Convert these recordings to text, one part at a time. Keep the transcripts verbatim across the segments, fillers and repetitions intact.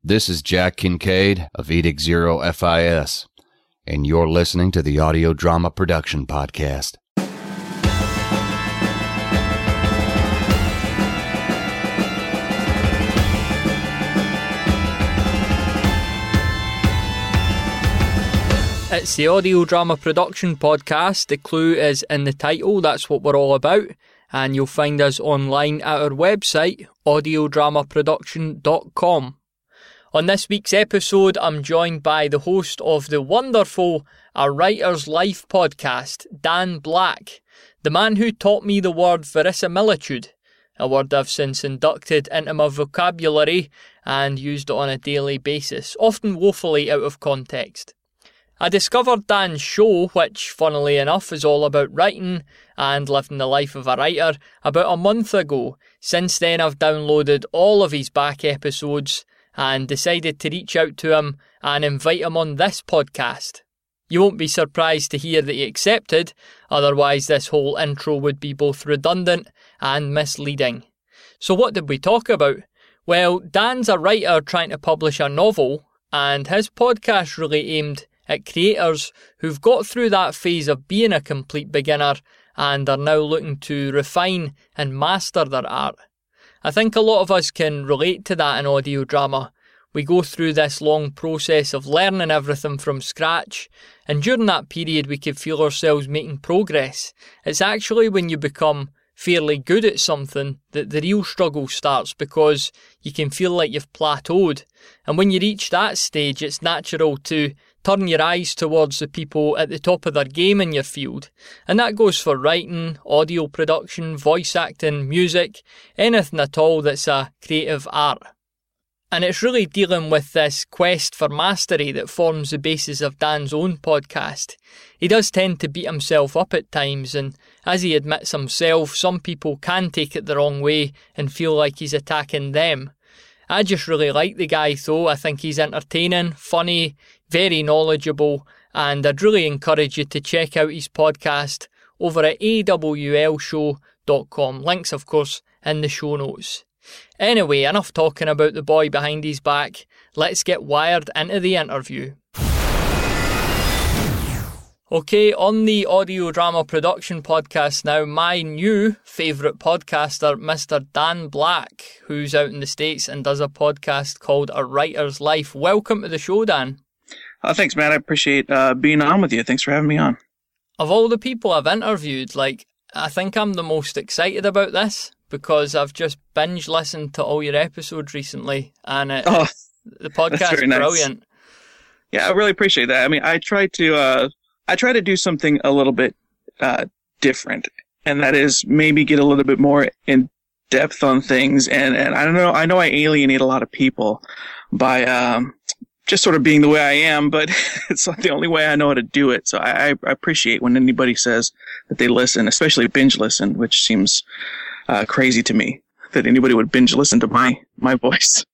This is Jack Kincaid of Edict Zero F I S, and you're listening to the Audio Drama Production Podcast. It's the Audio Drama Production Podcast. The clue is in the title. That's what we're all about. And you'll find us online at our website, audio drama production dot com. On this week's episode, I'm joined by the host of the wonderful A Writer's Life podcast, Dan Black, the man who taught me the word verisimilitude, a word I've since inducted into my vocabulary and used it on a daily basis, often woefully out of context. I discovered Dan's show, which, funnily enough, is all about writing and living the life of a writer, about a month ago. Since then, I've downloaded all of his back episodes and decided to reach out to him and invite him on this podcast. You won't be surprised to hear that he accepted, otherwise this whole intro would be both redundant and misleading. So what did we talk about? Well, Dan's a writer trying to publish a novel, and his podcast really aimed at creators who've got through that phase of being a complete beginner and are now looking to refine and master their art. I think a lot of us can relate to that in audio drama. We go through this long process of learning everything from scratch, and during that period we could feel ourselves making progress. It's actually when you become fairly good at something that the real struggle starts, because you can feel like you've plateaued. And when you reach that stage, it's natural to turn your eyes towards the people at the top of their game in your field. And that goes for writing, audio production, voice acting, music, anything at all that's a creative art. And it's really dealing with this quest for mastery that forms the basis of Dan's own podcast. He does tend to beat himself up at times, and as he admits himself, some people can take it the wrong way and feel like he's attacking them. I just really like the guy though. I think he's entertaining, funny, very knowledgeable, and I'd really encourage you to check out his podcast over at a w l show dot com. Links, of course, in the show notes. Anyway, enough talking about the boy behind his back. Let's get wired into the interview. Okay, on the Audio Drama Production Podcast now, my new favourite podcaster, Mister Dan Black, who's out in the States and does a podcast called A Writer's Life. Welcome to the show, Dan. Oh, thanks, man. I appreciate uh, being on with you. Thanks for having me on. Of all the people I've interviewed, like, I think I'm the most excited about this, because I've just binge listened to all your episodes recently, and it, oh, the podcast is nice. Brilliant. Yeah, I really appreciate that. I mean, I try to uh, I try to do something a little bit uh, different, and that is maybe get a little bit more in depth on things. And, and I don't know, I know I alienate a lot of people by um, just sort of being the way I am, but it's not the only way I know how to do it. So I, I appreciate when anybody says that they listen, especially binge listen, which seems Uh, crazy to me that anybody would binge listen to my my voice.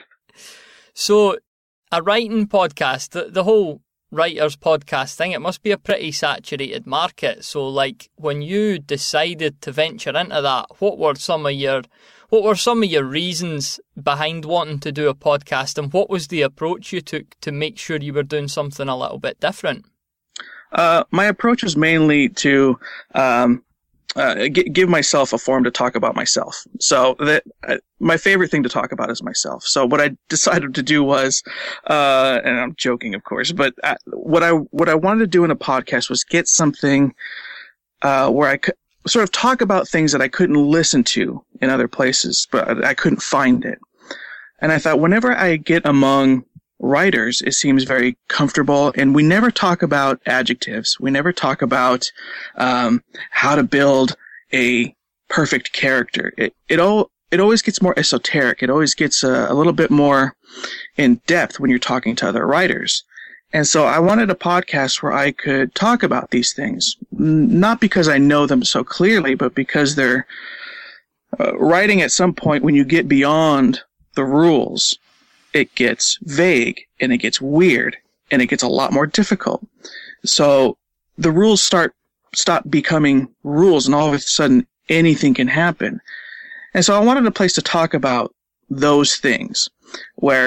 So, a writing podcast, the, the whole writer's podcast thing, it must be a pretty saturated market. So, like, when you decided to venture into that, what were some of your what were some of your reasons behind wanting to do a podcast, and what was the approach you took to make sure you were doing something a little bit different? Uh, my approach was mainly to um, Uh, g- give myself a forum to talk about myself. So that uh, my favorite thing to talk about is myself. So what I decided to do was, uh, and I'm joking, of course, but I, what I what I wanted to do in a podcast was get something uh, where I could sort of talk about things that I couldn't listen to in other places, but I couldn't find it. And I thought, whenever I get among writers, it seems very comfortable, and we never talk about adjectives. We never talk about um, how to build a perfect character. It it all it always gets more esoteric. It always gets a, a little bit more in depth when you're talking to other writers. And so I wanted a podcast where I could talk about these things, not because I know them so clearly, but because they're uh, writing at some point when you get beyond the rules, it gets vague, and it gets weird, and it gets a lot more difficult. So the rules start stop becoming rules, and all of a sudden anything can happen. And so I wanted a place to talk about those things, where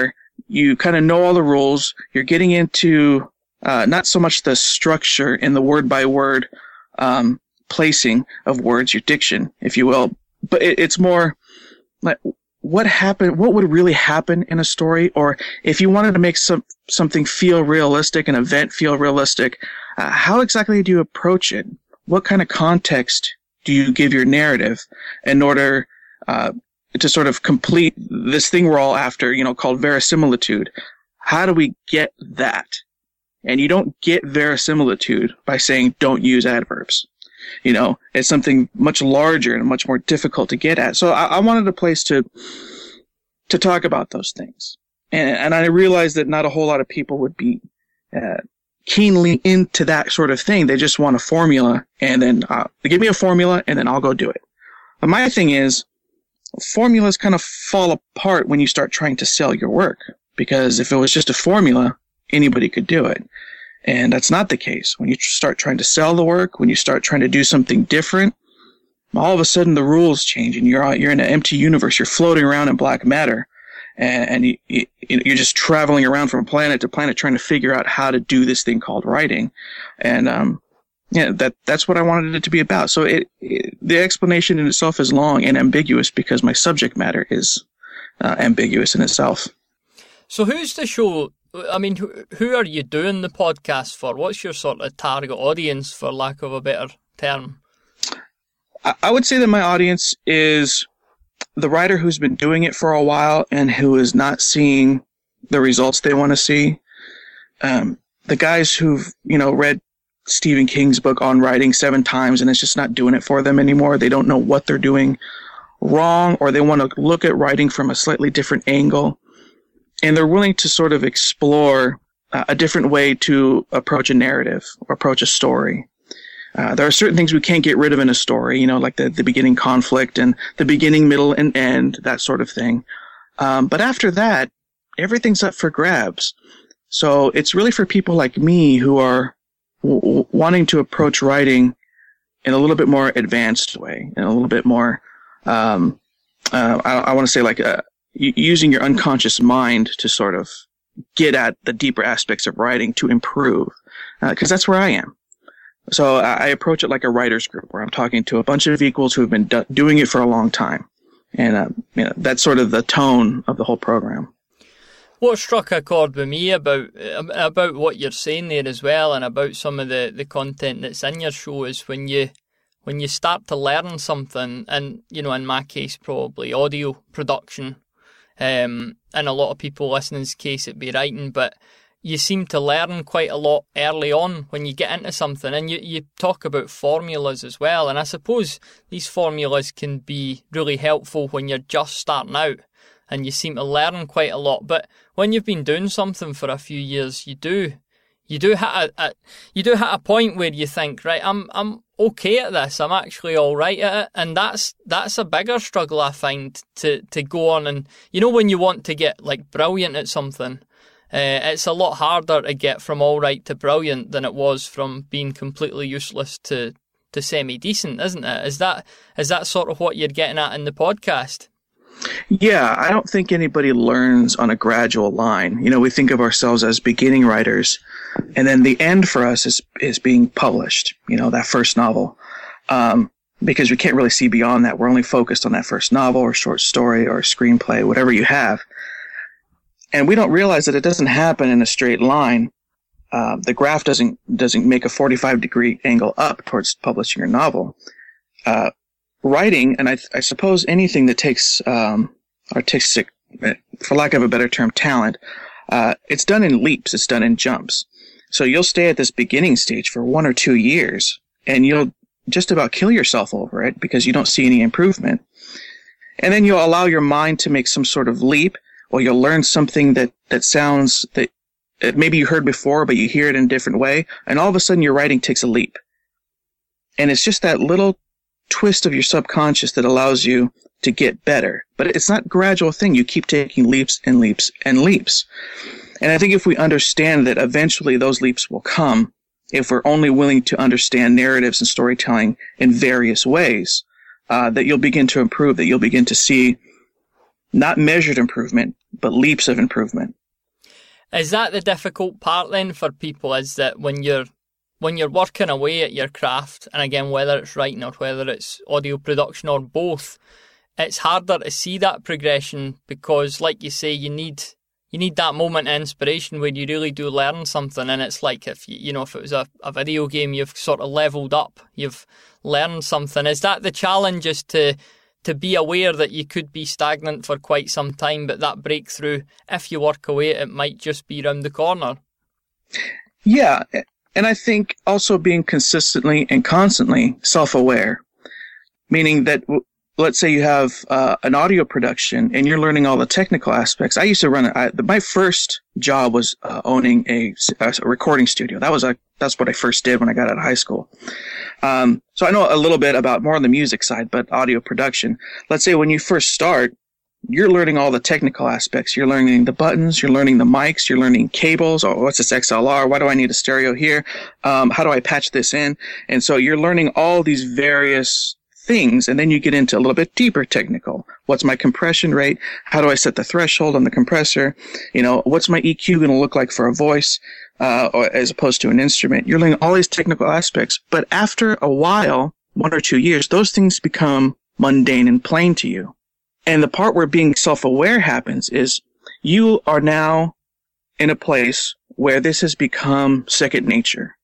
you kind of know all the rules. You're getting into uh, not so much the structure and the word by word um, placing of words, your diction, if you will, but it, it's more like what happened, what would really happen in a story, or if you wanted to make some something feel realistic, an event feel realistic, uh, how exactly do you approach it? What kind of context do you give your narrative in order uh, to sort of complete this thing we're all after, you know, called verisimilitude? How do we get that? And you don't get verisimilitude by saying don't use adverbs. You know, it's something much larger and much more difficult to get at. So I, I wanted a place to to talk about those things. And, and I realized that not a whole lot of people would be uh, keenly into that sort of thing. They just want a formula, and then uh, they give me a formula, and then I'll go do it. But my thing is, formulas kind of fall apart when you start trying to sell your work, because if it was just a formula, anybody could do it. And that's not the case. When you start trying to sell the work, when you start trying to do something different, all of a sudden the rules change, and you're you're in an empty universe. You're floating around in black matter, and, and you, you, you're just traveling around from planet to planet trying to figure out how to do this thing called writing. And um, yeah, that that's what I wanted it to be about. So it, it the explanation in itself is long and ambiguous because my subject matter is uh, ambiguous in itself. So who's the show? I mean, who, who are you doing the podcast for? What's your sort of target audience, for lack of a better term? I would say that my audience is the writer who's been doing it for a while and who is not seeing the results they want to see. Um, the guys who've, you know, read Stephen King's book on writing seven times and it's just not doing it for them anymore. They don't know what they're doing wrong, or they want to look at writing from a slightly different angle. And they're willing to sort of explore uh, a different way to approach a narrative or approach a story. Uh, there are certain things we can't get rid of in a story, you know, like the, the beginning conflict and the beginning, middle, and end, that sort of thing. Um, but after that, everything's up for grabs. So it's really for people like me who are w- w- wanting to approach writing in a little bit more advanced way, in a little bit more, um, uh, I, I want to say like a, using your unconscious mind to sort of get at the deeper aspects of writing to improve, because uh, that's where I am. So I approach it like a writer's group where I'm talking to a bunch of equals who have been do- doing it for a long time. And uh, you know, that's sort of the tone of the whole program. What struck a chord with me about about what you're saying there as well, and about some of the, the content that's in your show, is when you when you start to learn something, and, you know, in my case, probably audio production, um, in a lot of people listening's case, it'd be writing, but you seem to learn quite a lot early on when you get into something, and you, you talk about formulas as well. And I suppose these formulas can be really helpful when you're just starting out and you seem to learn quite a lot. But when you've been doing something for a few years, you do you do hit a, a you do hit a point where you think, right, I'm I'm okay at this. I'm actually all right at it, and that's that's a bigger struggle, I find, to to go on. And you know, when you want to get like brilliant at something, Uh, it's a lot harder to get from all right to brilliant than it was from being completely useless to, to semi-decent, isn't it? Is that is that sort of what you're getting at in the podcast? Yeah, I don't think anybody learns on a gradual line. You know, we think of ourselves as beginning writers, and then the end for us is is being published, you know, that first novel. Um, because we can't really see beyond that. We're only focused on that first novel or short story or screenplay, whatever you have. And we don't realize that it doesn't happen in a straight line. Uh, the graph doesn't doesn't make a forty-five degree angle up towards publishing your novel. Uh, writing, and I, I suppose anything that takes um, artistic, for lack of a better term, talent, uh, it's done in leaps. It's done in jumps. So you'll stay at this beginning stage for one or two years, and you'll just about kill yourself over it because you don't see any improvement. And then you'll allow your mind to make some sort of leap, or you'll learn something that, that sounds that maybe you heard before, but you hear it in a different way. And all of a sudden your writing takes a leap. And it's just that little twist of your subconscious that allows you to get better. But it's not a gradual thing. You keep taking leaps and leaps and leaps. And I think if we understand that eventually those leaps will come, if we're only willing to understand narratives and storytelling in various ways, uh, that you'll begin to improve, that you'll begin to see not measured improvement, but leaps of improvement. Is that the difficult part then for people, is that when you're when you're working away at your craft, and again, whether it's writing or whether it's audio production or both, it's harder to see that progression because, like you say, you need you need that moment of inspiration where you really do learn something, and it's like if you, you know if it was a, a video game, you've sort of leveled up, you've learned something. Is that the challenge, is to to be aware that you could be stagnant for quite some time, but that breakthrough, if you work away, it might just be around the corner? Yeah, and I think also being consistently and constantly self-aware, meaning that let's say you have uh, an audio production and you're learning all the technical aspects. I used to run, I, my first job was uh, owning a, a recording studio. That was a, that's what I first did when I got out of high school. Um, so I know a little bit about more on the music side, but audio production. Let's say when you first start, you're learning all the technical aspects. You're learning the buttons, you're learning the mics, you're learning cables. Oh, what's this X L R? Why do I need a stereo here? Um, how do I patch this in? And so you're learning all these various things, and then you get into a little bit deeper technical. What's my compression rate? How do I set the threshold on the compressor? You know, what's my E Q going to look like for a voice, uh, or as opposed to an instrument? You're learning all these technical aspects, but after a while, one or two years, those things become mundane and plain to you. And the part where being self-aware happens is you are now in a place where this has become second nature.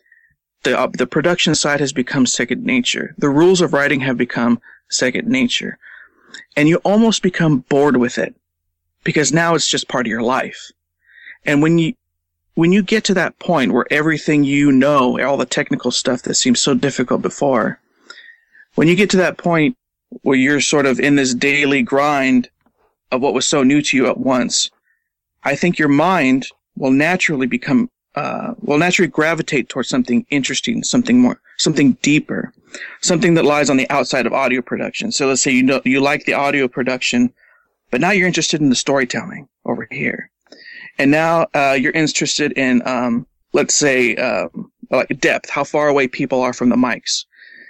The, uh, the production side has become second nature. The rules of writing have become second nature. And you almost become bored with it because now it's just part of your life. And when you, when you get to that point where everything you know, all the technical stuff that seemed so difficult before, when you get to that point where you're sort of in this daily grind of what was so new to you at once, I think your mind will naturally become Uh, will naturally gravitate towards something interesting, something more, something deeper, something that lies on the outside of audio production. So let's say you know you like the audio production, but now you're interested in the storytelling over here, and now uh, you're interested in, um, let's say, uh, like depth, how far away people are from the mics,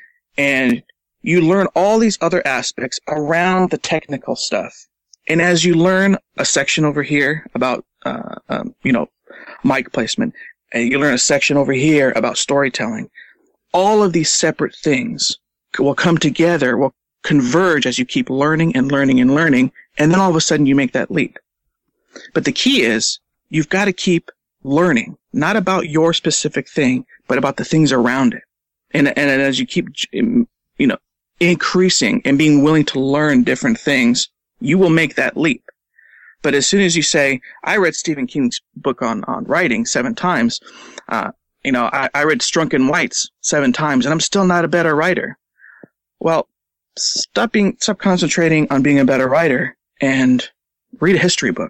and you learn all these other aspects around the technical stuff. And as you learn a section over here about, uh, um, you know, mic placement, and you learn a section over here about storytelling, all of these separate things will come together, will converge as you keep learning and learning and learning, and then all of a sudden you make that leap. But the key is you've got to keep learning, not about your specific thing, but about the things around it. And, and as you keep, you know, increasing and being willing to learn different things, you will make that leap. But as soon as you say, I read Stephen King's book on, on writing seven times, uh, you know, I, I read Strunk White's seven times, and I'm still not a better writer. Well, stop being, stop concentrating on being a better writer and read a history book.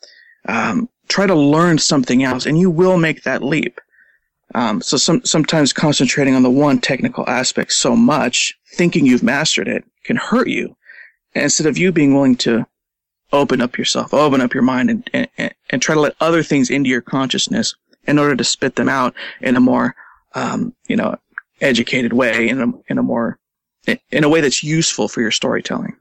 Um, try to learn something else, and you will make that leap. Um, so some, sometimes concentrating on the one technical aspect so much, thinking you've mastered it, can hurt you. And instead of you being willing to open up yourself, open up your mind, and, and, and try to let other things into your consciousness in order to spit them out in a more, um, you know, educated way, in a, in a more, in a way that's useful for your storytelling.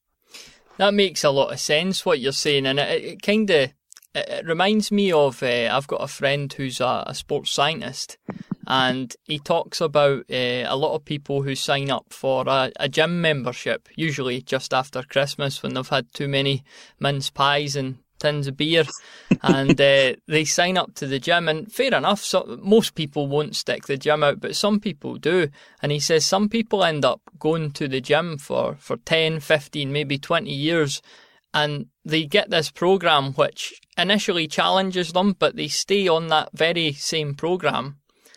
That makes a lot of sense, what you're saying, and it, it kind of, it reminds me of, uh, I've got a friend who's a, a sports scientist, and he talks about uh, a lot of people who sign up for a, a gym membership, usually just after Christmas when they've had too many mince pies and tins of beer, and uh, they sign up to the gym, and fair enough, so most people won't stick the gym out, but some people do. And he says some people end up going to the gym for, for ten, fifteen, maybe twenty years, and they get this program which initially challenges them, but they stay on that very same program.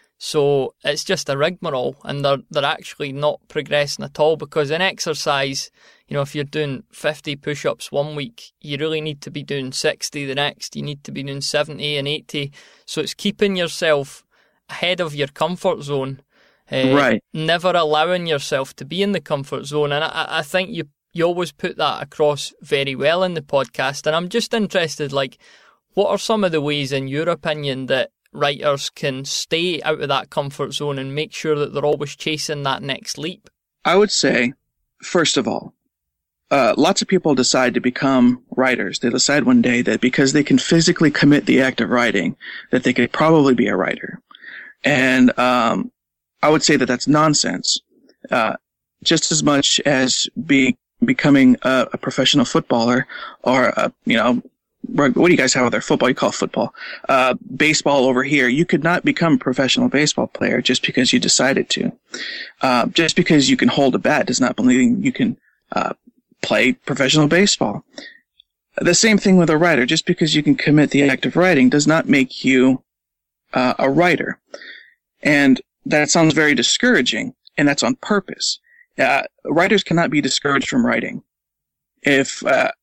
So it's just a rigmarole, and they're they're actually not progressing at all, because in exercise, you know, if you're doing fifty push-ups one week, you really need to be doing sixty the next. You need to be doing seventy and eighty. So it's keeping yourself ahead of your comfort zone, uh, right? Never allowing yourself to be in the comfort zone. And I, I think you you always put that across very well in the podcast. And I'm just interested, like, what are some of the ways, in your opinion, that writers can stay out of that comfort zone and make sure that they're always chasing that next leap? I would say, first of all, uh, lots of people decide to become writers. They decide one day that because they can physically commit the act of writing, that they could probably be a writer. And um, I would say that that's nonsense. Uh, just as much as be, becoming a, a professional footballer or, a, you know, what do you guys have with their football? You call it football. Uh, baseball over here. You could not become a professional baseball player just because you decided to. Uh, just because you can hold a bat does not mean you can uh, play professional baseball. The same thing with a writer. Just because you can commit the act of writing does not make you uh, a writer. And that sounds very discouraging, and that's on purpose. Uh, writers cannot be discouraged from writing. If uh,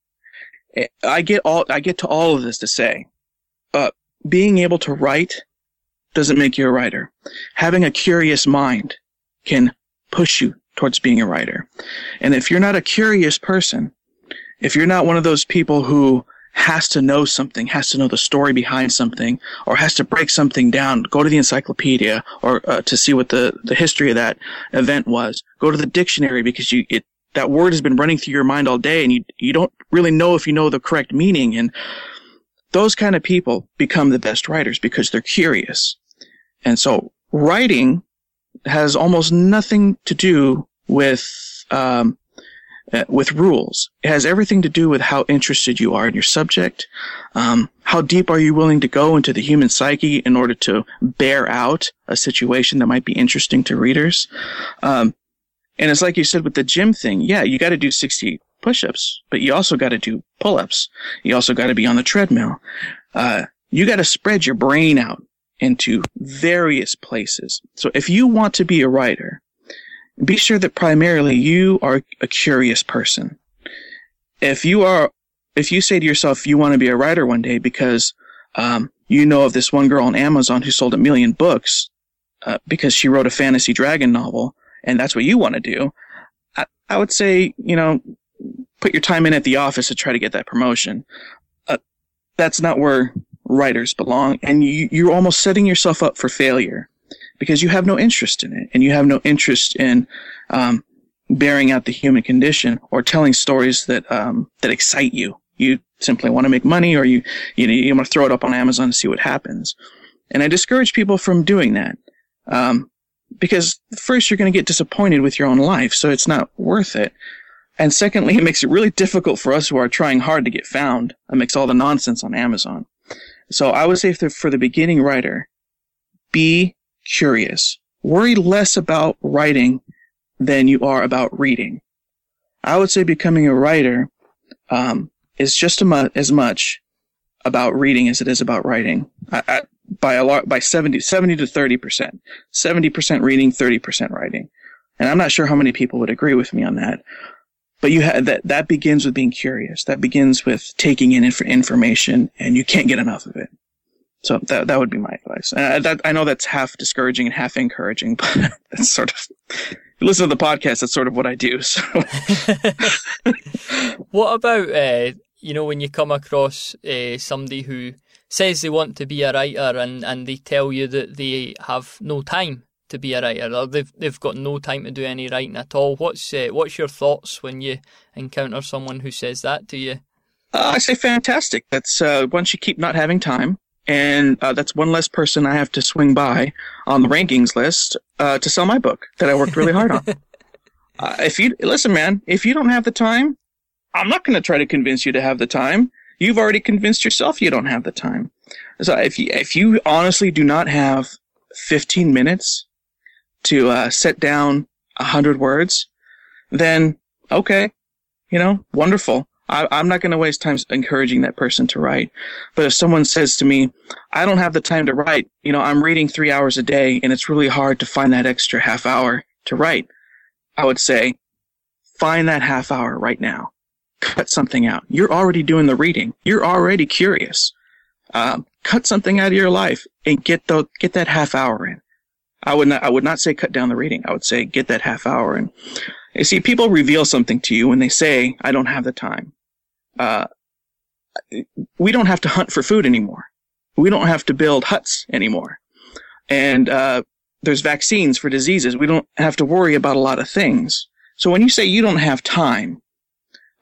I get all, I get to all of this to say, uh, being able to write doesn't make you a writer. Having a curious mind can push you towards being a writer. And if you're not a curious person, if you're not one of those people who has to know something, has to know the story behind something, or has to break something down, go to the encyclopedia or uh, to see what the, the history of that event was, go to the dictionary because you, it, that word has been running through your mind all day and you, you don't really know if you know the correct meaning. And those kind of people become the best writers because they're curious. And so writing has almost nothing to do with, um, uh, with rules. It has everything to do with how interested you are in your subject. Um, how deep are you willing to go into the human psyche in order to bear out a situation that might be interesting to readers? Um, And it's like you said with the gym thing. Yeah, you got to do sixty push-ups, but you also got to do pull-ups. You also got to be on the treadmill. Uh, you got to spread your brain out into various places. So if you want to be a writer, be sure that primarily you are a curious person. If you are, if you say to yourself you want to be a writer one day because um, you know of this one girl on Amazon who sold a million books uh, because she wrote a fantasy dragon novel, and that's what you want to do, I, I would say, you know, put your time in at the office to try to get that promotion. Uh, that's not where writers belong, and you, you're almost setting yourself up for failure because you have no interest in it, and you have no interest in um, bearing out the human condition or telling stories that um, that excite you. You simply want to make money, or you you, you want to throw it up on Amazon to see what happens. And I discourage people from doing that. Um, Because first, you're going to get disappointed with your own life, so it's not worth it. And secondly, it makes it really difficult for us who are trying hard to get found amidst all the nonsense on Amazon. So I would say for the, for the beginning writer, be curious. Worry less about writing than you are about reading. I would say becoming a writer um, is just a mu- as much about reading as it is about writing. I, I, by a lot, by seventy, seventy to thirty percent. seventy percent reading, thirty percent writing. And I'm not sure how many people would agree with me on that. But you ha- that, that begins with being curious. That begins with taking in inf- information, and you can't get enough of it. So that, that would be my advice. And I, that, I know that's half discouraging and half encouraging, but that's sort of, if you listen to the podcast, that's sort of what I do. So. What about, uh, you know, when you come across uh, somebody who says they want to be a writer and, and they tell you that they have no time to be a writer, or they've they've got no time to do any writing at all. What's uh, what's your thoughts when you encounter someone who says that to you? Uh, I say fantastic. That's uh, once you keep not having time, and uh, that's one less person I have to swing by on the rankings list uh, to sell my book that I worked really hard on. uh, if you listen, man, if you don't have the time, I'm not going to try to convince you to have the time. You've already convinced yourself you don't have the time. So if you, if you honestly do not have fifteen minutes to uh, set down one hundred words, then okay, you know, wonderful. I, I'm not going to waste time encouraging that person to write. But if someone says to me, I don't have the time to write, you know, I'm reading three hours a day and it's really hard to find that extra half hour to write, I would say, find that half hour right now. Cut something out. You're already doing the reading. You're already curious. Um, cut something out of your life and get the, get that half hour in. I would not, I would not say cut down the reading. I would say get that half hour in. You see, people reveal something to you when they say, I don't have the time. Uh, we don't have to hunt for food anymore. We don't have to build huts anymore. And, uh, there's vaccines for diseases. We don't have to worry about a lot of things. So when you say you don't have time,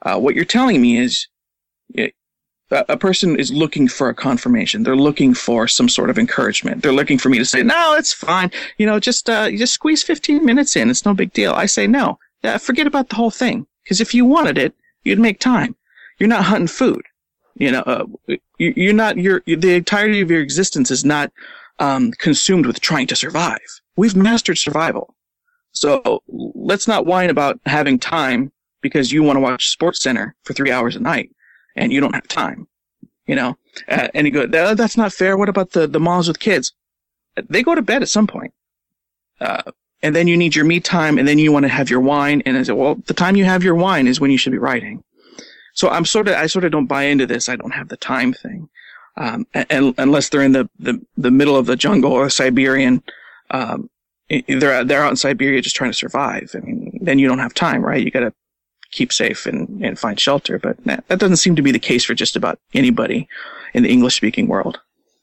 Uh, what you're telling me is it, a, a person is looking for a confirmation. They're looking for some sort of encouragement. They're looking for me to say, no, it's fine. You know, just uh, you just squeeze fifteen minutes in. It's no big deal. I say, no, yeah, forget about the whole thing. Because if you wanted it, you'd make time. You're not hunting food. You know, uh, you, you're not, you're, the entirety of your existence is not um, consumed with trying to survive. We've mastered survival. So let's not whine about having time because you want to watch SportsCenter for three hours a night and you don't have time. You know, uh, and you go, that's not fair. What about the, the moms with kids? They go to bed at some point. Uh, and then you need your me time, and then you want to have your wine. And I say, well, the time you have your wine is when you should be writing. So I'm sort of, I sort of don't buy into this. I don't have the time thing. Um, and, unless they're in the, the, the middle of the jungle or Siberian, um, they're, they're out in Siberia just trying to survive. I mean, then you don't have time, right? You got to keep safe and, and find shelter. But that, that doesn't seem to be the case for just about anybody in the English speaking world.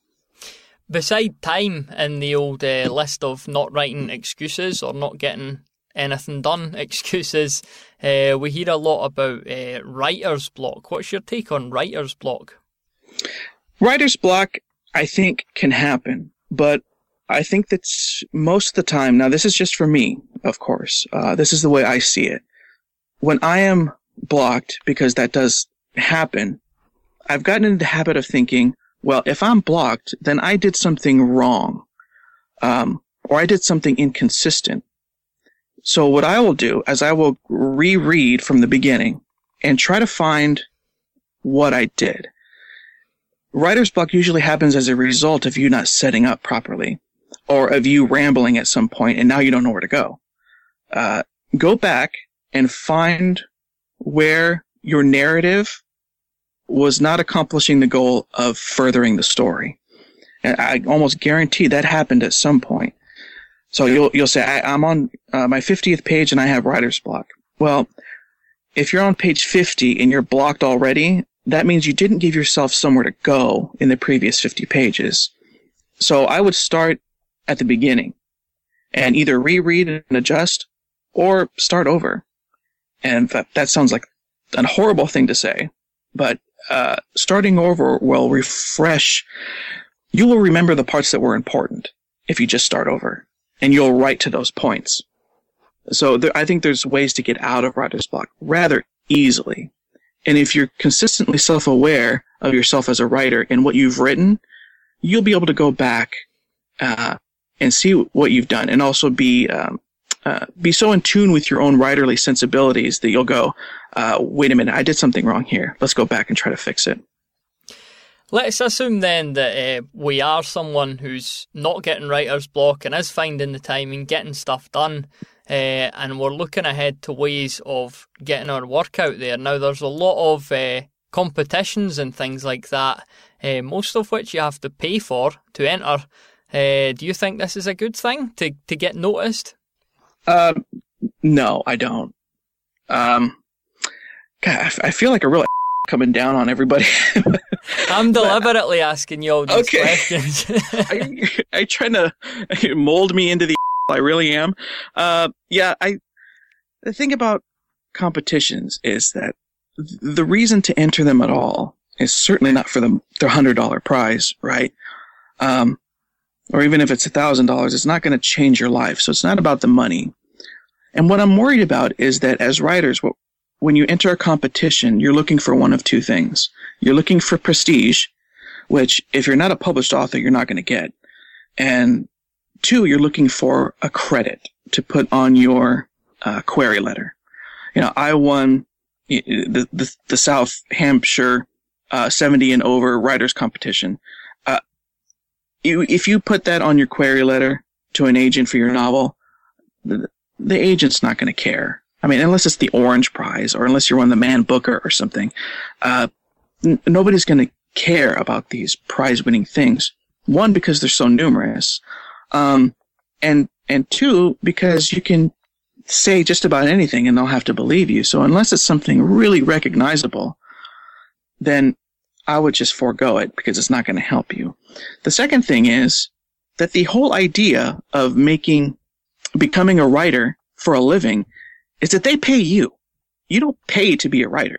Beside time in the old uh, list of not writing excuses or not getting anything done excuses, uh, we hear a lot about uh, writer's block. What's your take on writer's block? Writer's block, I think, can happen, but I think that's most of the time. Now, this is just for me, of course. Uh, this is the way I see it. When I am blocked, because that does happen, I've gotten into the habit of thinking, well, if I'm blocked, then I did something wrong, um, or I did something inconsistent. So what I will do is I will reread from the beginning and try to find what I did. Writer's block usually happens as a result of you not setting up properly, or of you rambling at some point and now you don't know where to go. Uh, go back and find where your narrative was not accomplishing the goal of furthering the story. And I almost guarantee that happened at some point. So you'll you'll say, I, I'm on uh, my fiftieth page and I have writer's block. Well, if you're on page fifty and you're blocked already, that means you didn't give yourself somewhere to go in the previous fifty pages. So I would start at the beginning and either reread and adjust or start over. And that, that sounds like a horrible thing to say, but uh, starting over will refresh. You will remember the parts that were important if you just start over, and you'll write to those points. So there, I think there's ways to get out of writer's block rather easily. And if you're consistently self-aware of yourself as a writer and what you've written, you'll be able to go back uh, and see what you've done, and also be um, uh, be so in tune with your own writerly sensibilities that you'll go, uh, wait a minute, I did something wrong here. Let's go back and try to fix it. Let's assume then that uh, we are someone who's not getting writer's block and is finding the time and getting stuff done, uh, and we're looking ahead to ways of getting our work out there. Now, there's a lot of uh, competitions and things like that, uh, most of which you have to pay for to enter. Uh, do you think this is a good thing to, to get noticed? Uh, no, I don't. Um, God, I, f- I feel like a real coming down on everybody. I'm deliberately but, asking you all these okay. questions. I, I trying to mold me into the I really am. Uh, yeah, I. The thing about competitions is that the reason to enter them at all is certainly not for the the hundred dollar prize, right? Um, or even if it's a thousand dollars, it's not going to change your life. So it's not about the money. And what I'm worried about is that as writers, what, when you enter a competition, you're looking for one of two things. You're looking for prestige, which if you're not a published author, you're not going to get. And two, you're looking for a credit to put on your uh, query letter. You know, I won the the, the South Hampshire uh, seventy and over writers competition. Uh, you, if you put that on your query letter to an agent for your novel, the, the agent's not going to care. I mean, unless it's the Orange Prize or unless you're one of the Man Booker or something, uh, n- nobody's going to care about these prize-winning things. One, because they're so numerous, um, and and two, because you can say just about anything and they'll have to believe you. So unless it's something really recognizable, then I would just forego it because it's not going to help you. The second thing is that the whole idea of making, becoming a writer for a living is that they pay you. You don't pay to be a writer.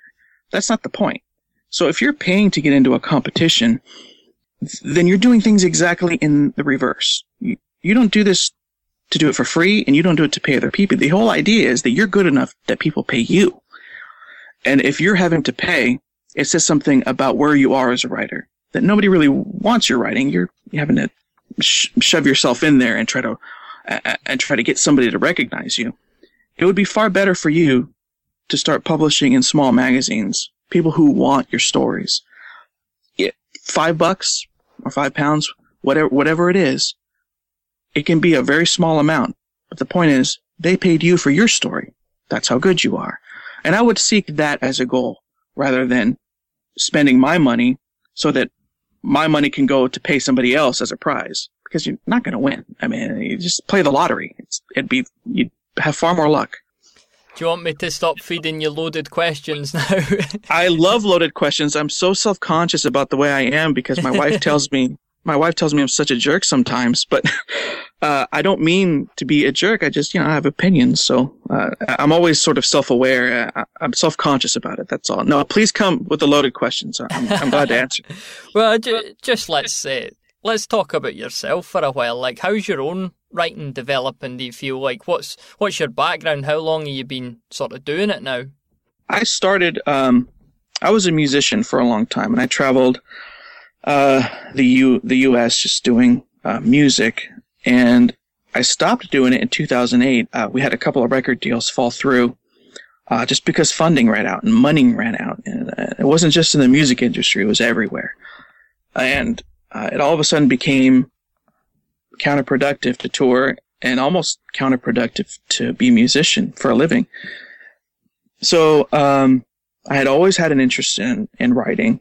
That's not the point. So if you're paying to get into a competition, then you're doing things exactly in the reverse. You, you don't do this to do it for free, and you don't do it to pay other people. The whole idea is that you're good enough that people pay you. And if you're having to pay, it says something about where you are as a writer, that nobody really wants your writing. You're having to sh- shove yourself in there and try to uh, and try to get somebody to recognize you. It would be far better for you to start publishing in small magazines, people who want your stories. Yeah, five bucks or five pounds, whatever whatever it is, it can be a very small amount. But the point is, they paid you for your story. That's how good you are. And I would seek that as a goal rather than spending my money so that my money can go to pay somebody else as a prize, because you're not going to win. I mean, you just play the lottery. It's, it'd be, you'd have far more luck. Do you want me to stop feeding you loaded questions now? I love loaded questions. I'm so self-conscious about the way I am because my wife tells me, my wife tells me I'm such a jerk sometimes, but uh, I don't mean to be a jerk. I just, you know, I have opinions. So uh, I'm always sort of self-aware. I, I'm self-conscious about it. That's all. No, please come with the loaded questions. I'm, I'm glad to answer. Well, ju- just let's uh, let's talk about yourself for a while. Like, how's your own writing developing? Do you feel like what's what's your background? How long have you been sort of doing it now? I started. Um, I was a musician for a long time, and I traveled uh, the U the U S just doing uh, music. And I stopped doing it in two thousand eight. Uh, we had a couple of record deals fall through uh, just because funding ran out and money ran out. And uh, it wasn't just in the music industry; it was everywhere. And uh, it all of a sudden became counterproductive to tour and almost counterproductive to be a musician for a living. So um, I had always had an interest in, in writing.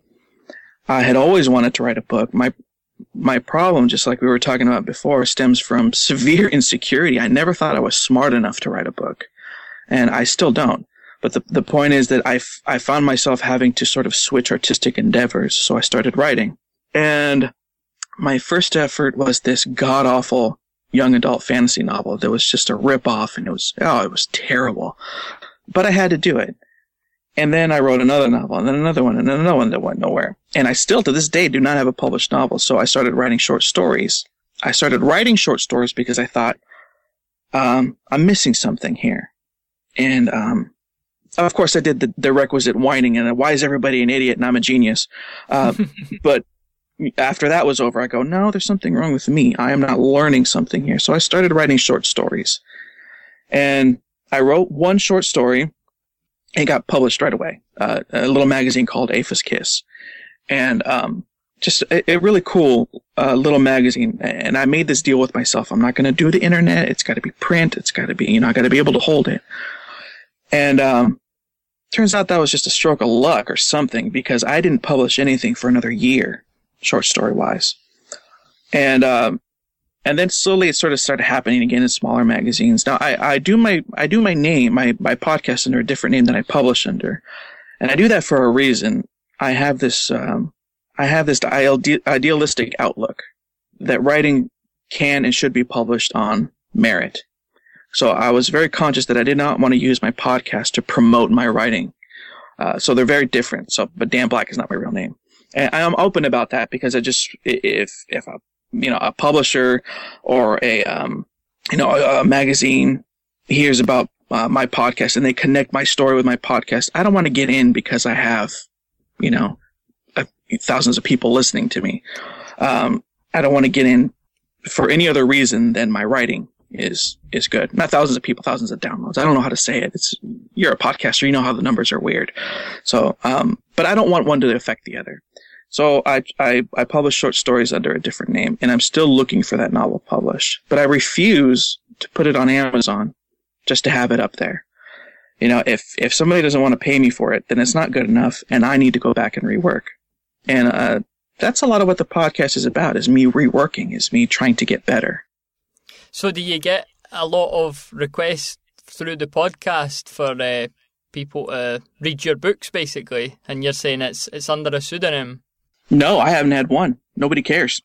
I had always wanted to write a book. My my problem, just like we were talking about before, stems from severe insecurity. I never thought I was smart enough to write a book, and I still don't. But the the point is that I, f- I found myself having to sort of switch artistic endeavors, so I started writing. And my first effort was this god-awful young adult fantasy novel that was just a rip-off, and it was, oh, it was terrible. But I had to do it. And then I wrote another novel, and then another one, and then another one that went nowhere. And I still, to this day, do not have a published novel, so I started writing short stories. I started writing short stories because I thought, um, I'm missing something here. And, um, of course, I did the, the requisite whining, and why is everybody an idiot, and I'm a genius. Uh, but after that was over, I go, no, there's something wrong with me. I am not learning something here. So I started writing short stories. And I wrote one short story. It got published right away. Uh, a little magazine called Apha's Kiss. And um, just a, a really cool uh, little magazine. And I made this deal with myself. I'm not going to do the internet. It's got to be print. It's got to be, you know, I got to be able to hold it. And um, turns out that was just a stroke of luck or something, because I didn't publish anything for another year, short story wise. And um, and then slowly it sort of started happening again in smaller magazines. Now I, I do my I do my name, my, my podcast under a different name than I publish under. And I do that for a reason. I have this um, I have this ide- idealistic outlook that writing can and should be published on merit. So I was very conscious that I did not want to use my podcast to promote my writing. Uh, so they're very different. So, but Dan Black is not my real name. And I'm open about that because I just, if, if a, you know, a publisher or a, um, you know, a, a magazine hears about uh, my podcast and they connect my story with my podcast, I don't want to get in because I have, you know, a, thousands of people listening to me. Um, I don't want to get in for any other reason than my writing is, is good. Not thousands of people, thousands of downloads. I don't know how to say it. It's, you're a podcaster. You know how the numbers are weird. So, um, but I don't want one to affect the other. So I, I, I publish short stories under a different name, and I'm still looking for that novel published, but I refuse to put it on Amazon just to have it up there. You know, if, if somebody doesn't want to pay me for it, then it's not good enough, and I need to go back and rework. And, uh, that's a lot of what the podcast is about, is me reworking, is me trying to get better. So do you get a lot of requests through the podcast for uh, people to read your books, basically? And you're saying it's it's under a pseudonym? No, I haven't had one. Nobody cares.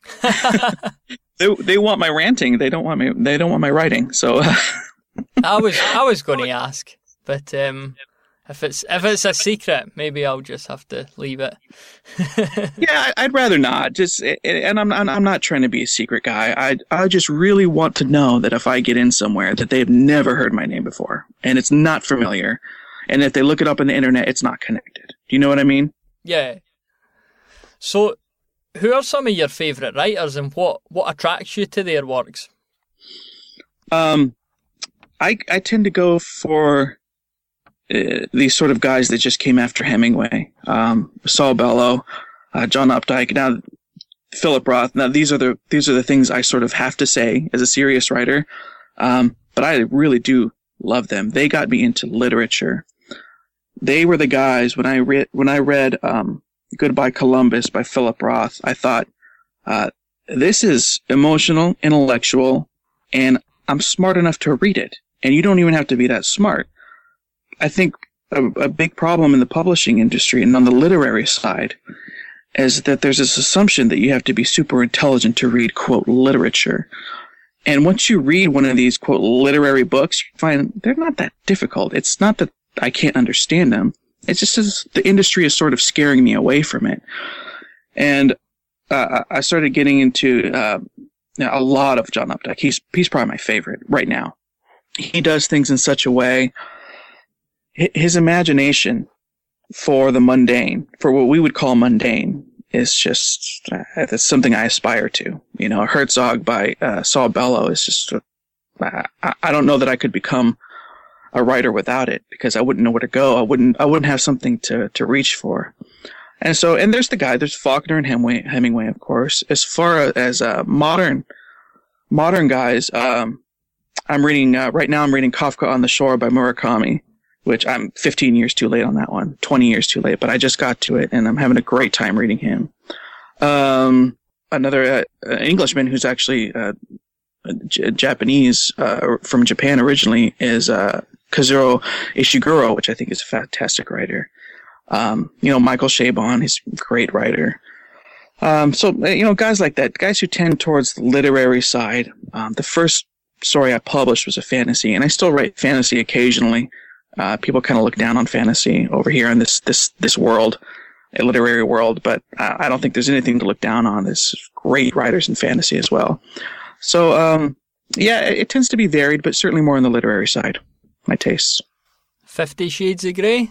they they want my ranting. They don't want me. They don't want my writing. So I was I was going to ask, but um, If it's if it's a secret, maybe I'll just have to leave it. Yeah, I'd rather not. Just, and I'm I'm not trying to be a secret guy. I I just really want to know that if I get in somewhere, that they've never heard my name before, and it's not familiar, and if they look it up on the internet, it's not connected. Do you know what I mean? Yeah. So, who are some of your favourite writers, and what what attracts you to their works? Um, I I tend to go for Uh, these sort of guys that just came after Hemingway, um, Saul Bellow, uh, John Updike, now Philip Roth. Now these are the these are the things I sort of have to say as a serious writer, um, but I really do love them. They got me into literature. They were the guys when I read when I read um, Goodbye Columbus by Philip Roth. I thought uh, this is emotional, intellectual, and I'm smart enough to read it. And you don't even have to be that smart. I think a, a big problem in the publishing industry and on the literary side is that there's this assumption that you have to be super intelligent to read, quote, literature. And once you read one of these, quote, literary books, you find they're not that difficult. It's not that I can't understand them. It's just as the industry is sort of scaring me away from it. And uh, I started getting into uh, a lot of John Updike. He's, he's probably my favorite right now. He does things in such a way. His imagination for the mundane, for what we would call mundane, is just uh, that's something I aspire to. You know, Herzog by uh, Saul Bellow is just. Uh, I, I don't know that I could become a writer without it, because I wouldn't know where to go. I wouldn't. I wouldn't have something to, to reach for. And so, and there's the guy. There's Faulkner and Hemingway, Hemingway, of course. As far as uh, modern modern guys, um, I'm reading uh, right now. I'm reading Kafka on the Shore by Murakami, which I'm fifteen years too late on that one, twenty years too late, but I just got to it, and I'm having a great time reading him. Um, another uh, Englishman who's actually uh, J- Japanese, uh, from Japan originally, is uh, Kazuo Ishiguro, which I think is a fantastic writer. Um, you know, Michael Chabon, he's a great writer. Um, so, you know, guys like that, guys who tend towards the literary side. Um, the first story I published was a fantasy, and I still write fantasy occasionally. Uh, people kind of look down on fantasy over here in this, this, this world, a literary world, but I, I don't think there's anything to look down on. There's great writers in fantasy as well. So, um, yeah, it, it tends to be varied, but certainly more on the literary side, my tastes. Fifty Shades of Grey?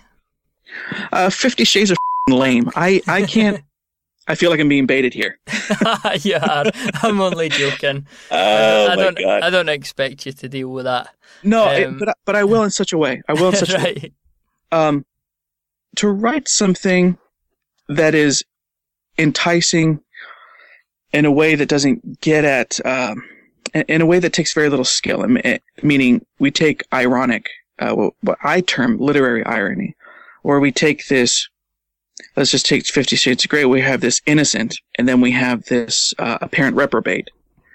Uh, Fifty Shades of lame. I, I can't, I feel like I'm being baited here. You are. I'm only joking. Oh, I, I my don't, God. I don't expect you to deal with that. No, Um, it, but but I will in such a way. I will in such a way. Right. Um, to write something that is enticing in a way that doesn't get at, um, in, in a way that takes very little skill. I mean, meaning we take ironic, uh, what, what I term literary irony, or we take this. Let's just take Fifty Shades of Grey. We have this innocent, and then we have this uh, apparent reprobate,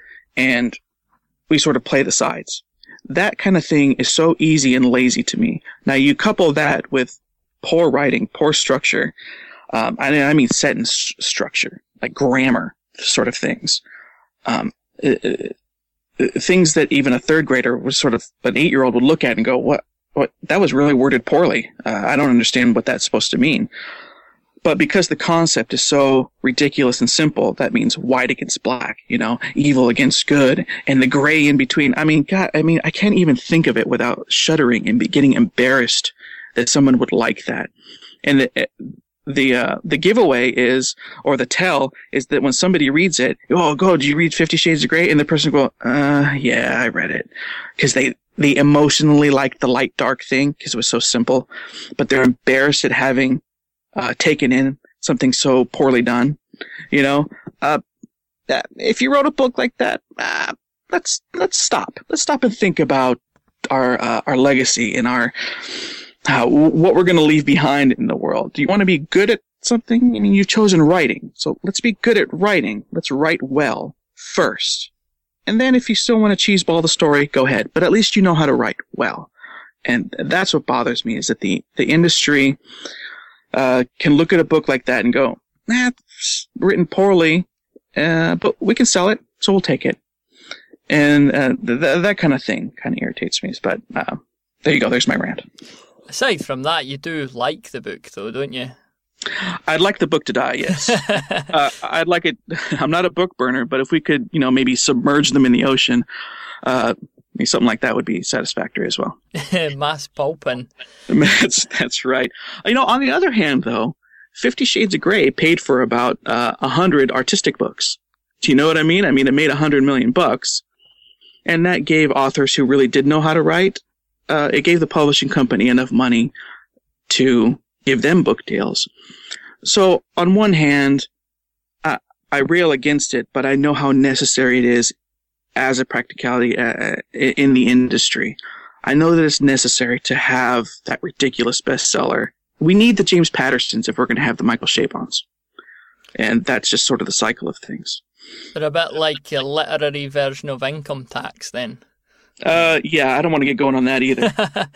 and we sort of play the sides. That kind of thing is so easy and lazy to me. Now, you couple that with poor writing, poor structure. Um, I, I mean sentence structure, like grammar sort of things. Um, uh, uh, things that even a third grader was sort of an eight-year-old would look at and go, "What? What? That was really worded poorly. Uh, I don't understand what that's supposed to mean." But because the concept is so ridiculous and simple, that means white against black, you know, evil against good, and the gray in between. I mean, God, I mean, I can't even think of it without shuddering and be getting embarrassed that someone would like that. And the the uh, the giveaway is, or the tell is that when somebody reads it, oh, go, did you read Fifty Shades of Grey? And the person will go, uh, yeah, I read it, because they they emotionally liked the light dark thing because it was so simple, but they're embarrassed at having Uh, taken in something so poorly done, you know. Uh, that if you wrote a book like that, uh, let's let's stop. Let's stop and think about our uh, our legacy and our uh, what we're going to leave behind in the world. Do you want to be good at something? I mean, you've chosen writing, so let's be good at writing. Let's write well first, and then if you still want to cheeseball the story, go ahead. But at least you know how to write well, and that's what bothers me, is that the the industry Uh, can look at a book like that and go, nah, it's written poorly, uh, but we can sell it, so we'll take it. And uh, th- th- that kind of thing kind of irritates me. But uh, there you go. There's my rant. Aside from that, you do like the book, though, don't you? I'd like the book to die, yes. uh, I'd like it. I'm not a book burner, but if we could, you know, maybe submerge them in the ocean, uh, maybe something like that would be satisfactory as well. Mass pulping. That's, that's right. You know, on the other hand, though, Fifty Shades of Grey paid for about uh, a hundred artistic books. Do you know what I mean? I mean, it made a hundred million bucks, and that gave authors who really did know how to write, uh, it gave the publishing company enough money to give them book deals. So on one hand, I, I rail against it, but I know how necessary it is as a practicality uh, in the industry. I know that it's necessary to have that ridiculous bestseller. We need the James Pattersons if we're going to have the Michael Chabons. And that's just sort of the cycle of things. They're a bit like a literary version of income tax then. Uh, yeah, I don't want to get going on that either.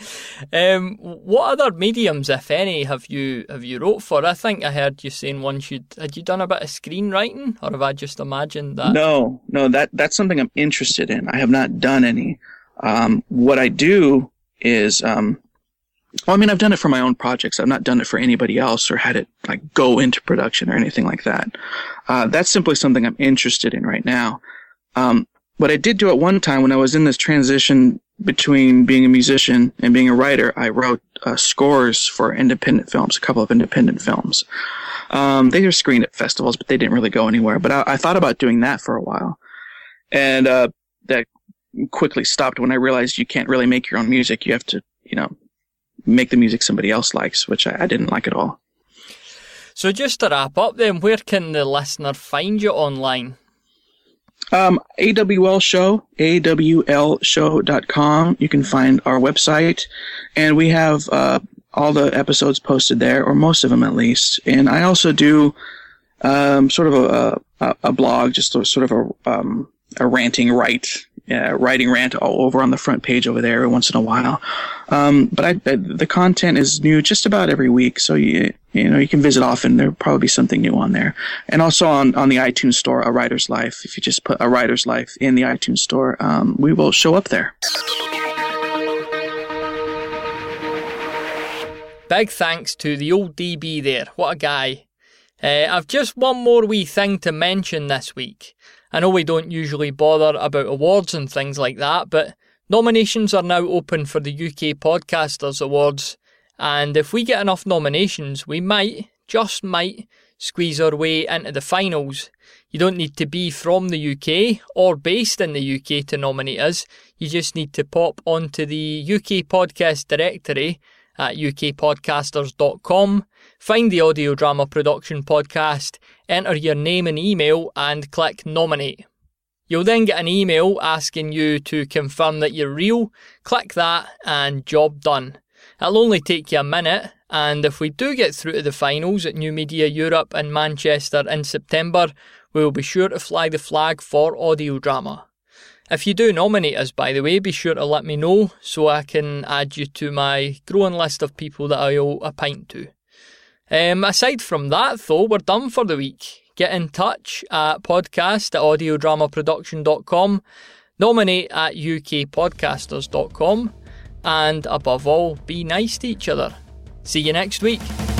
um, what other mediums, if any, have you have you wrote for? I think I heard you saying once you'd had you done a bit of screenwriting, or have I just imagined that? No, no, that that's something I'm interested in. I have not done any. Um, what I do is, um, well, I mean, I've done it for my own projects. I've not done it for anybody else or had it like go into production or anything like that. Uh, that's simply something I'm interested in right now. Um, What I did do at one time when I was in this transition between being a musician and being a writer, I wrote uh, scores for independent films, a couple of independent films. Um, they were screened at festivals, but they didn't really go anywhere. But I, I thought about doing that for a while. And uh, that quickly stopped when I realized you can't really make your own music. You have to, you know, make the music somebody else likes, which I, I didn't like at all. So just to wrap up then, where can the listener find you online? Um, A W L Show, A W L show dot com. You can find our website, and we have uh, all the episodes posted there, or most of them at least. And I also do um, sort of a, a, a blog, just a, sort of a, um, a ranting write, uh, writing rant all over on the front page over there every once in a while. Um, but I, I, the content is new just about every week, so you you know you can visit often. There'll probably be something new on there, and also on, on the iTunes store, A Writer's Life. If you just put A Writer's Life in the iTunes store, um, we will show up there. Big thanks to the old D B there. What a guy. Uh, I've just one more wee thing to mention this week. I know we don't usually bother about awards and things like that, but nominations are now open for the U K Podcasters Awards, and if we get enough nominations, we might, just might, squeeze our way into the finals. You don't need to be from the U K or based in the U K to nominate us. You just need to pop onto the U K Podcast directory at u k podcasters dot com, find the Audio Drama Production Podcast, enter your name and email, and click Nominate. You'll then get an email asking you to confirm that you're real. Click that and job done. It'll only take you a minute, and if we do get through to the finals at New Media Europe in Manchester in September, we'll be sure to fly the flag for Audio Drama. If you do nominate us, by the way, be sure to let me know so I can add you to my growing list of people that I owe a pint to. Um, aside from that, though, we're done for the week. Get in touch at podcast at audio drama production dot com, nominate at u k podcasters dot com, and above all, be nice to each other. See you next week.